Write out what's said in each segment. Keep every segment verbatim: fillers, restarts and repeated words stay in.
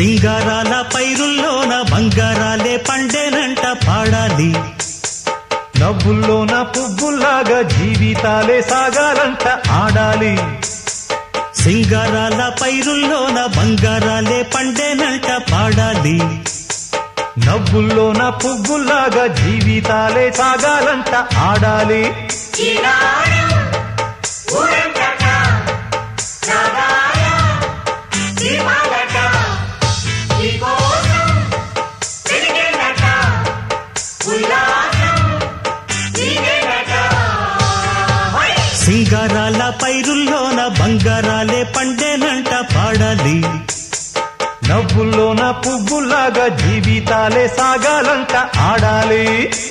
సింగారాల పైరుల్లోన బంగారాలే పండేనంట పాడాలి. నవ్వుల్లోన పువ్వుల్లాగా జీవితాలే సాగాలంట ఆడాలి. సింగారాల పైరుల్లోన బంగారాలే పండేనంట పాడాలి. నవ్వుల్లోన పువ్వుల్లాగా జీవితాలే సాగాలంట ఆడాలి. సింగారాల పైరుల్లోన బంగారాలే పండేనంట పాడాలి. నవ్వుల్లోన పువ్వుల్లాగా జీవితాలే సాగాలంట ఆడాలి.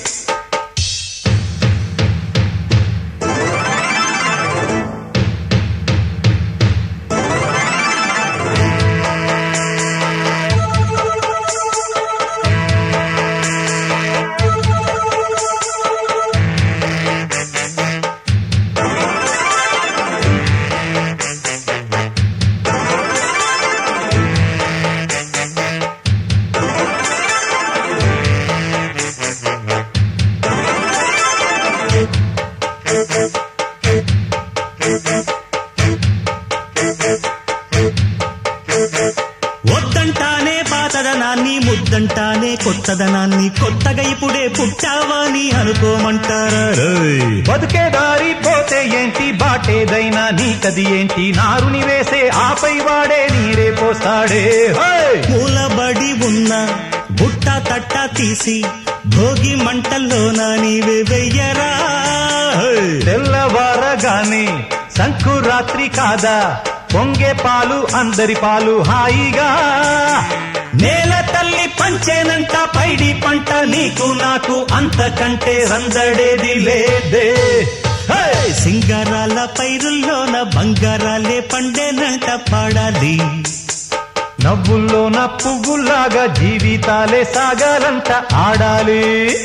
వద్దంటానే పాతదనాన్ని, ముద్దంటానే కొత్తదనాన్ని, కొత్తగా ఇప్పుడే పుట్టావని అనుకోమంటారా? బతుకే దారి పోతే ఏంటి, బాటేదైనా నీకది ఏంటి, నారుని వేసే ఆపై వాడే నీరే పోస్తాడే. మూలబడి ఉన్న బుట్ట తట్ట తీసి భోగి మంటల్లోన నీవే వెయ్యరా. తెల్లవారగానే సంకురాత్రి కాదా, పొంగే పాలు అందరి పాలు హాయిగా. నేల తల్లి పంచేనంట పైడి పంట, నీకు నాకు అంతకంటే రందడేది లేదే. సింగారాల పైరుల్లోన బంగారాలే పండేనంట పాడాలి. నవ్వుల్లోన పువ్వుల్లాగా జీవితాలే సాగాలంట ఆడాలి.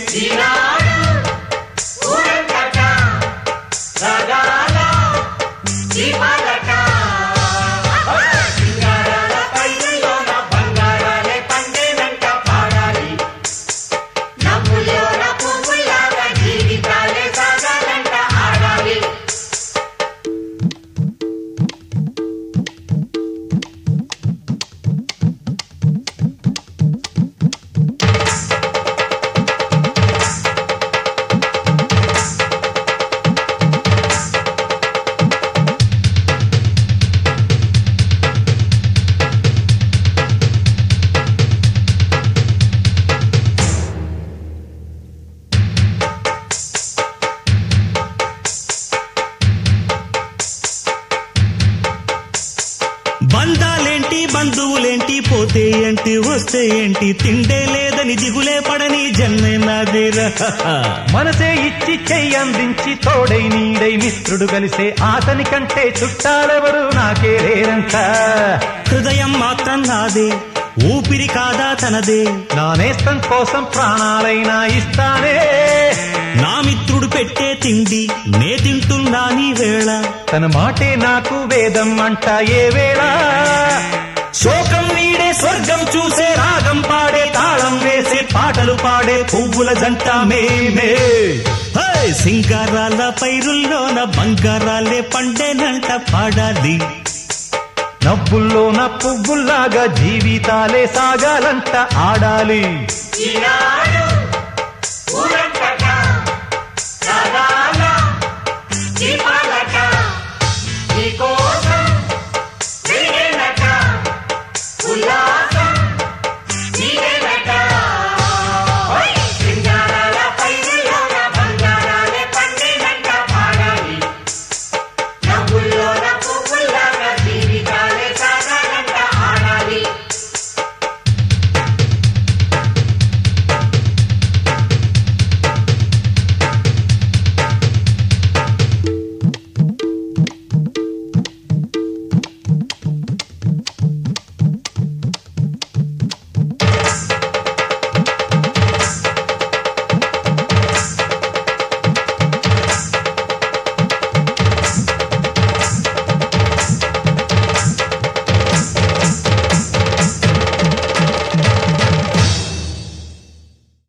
బంధాలేంటి బంధువులేంటి, పోతే ఏంటి వస్తే ఏంటి, తిండే లేదని దిగులే పడని జన్మే నాదిరా. మనసే ఇచ్చి చెయ్యందించి తోడై నీడై మిత్రుడు కలిసే అతని కంటే చుట్టాలెవరు నాకే లేరంట. హృదయం మాత్రం నాదే, ఊపిరి కాదా తనదే, నా నేస్తం కోసం ప్రాణాలైనా ఇస్తానే. నా మిత్రుడు పెట్టే తిండి నే తింటున్నా నీ వేళ, తన మాటే నాకు వేదం అంట ఏ వేళ. శోకం నీడే స్వర్గం చూసే, రాగం పాడే తాళం వేసే, పాటలు పాడే పువ్వుల జంట మేమే. సింగారాల పైరుల్లోన బంగారాలే పండేనంట పాడాలి. నవ్వుల్లోన పువ్వుల్లాగా జీవితాలే సాగాలంట ఆడాలి.